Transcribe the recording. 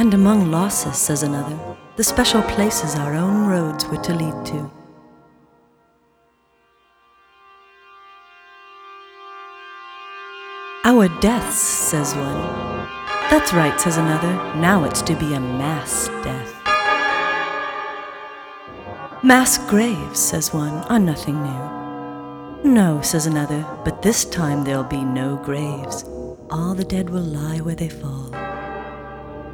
And among losses, says another, the special places our own roads were to lead to. Our deaths, says one. That's right, says another, now it's to be a mass death. Mass graves, says one, are nothing new. No, says another, but this time there'll be no graves. All the dead will lie where they fall.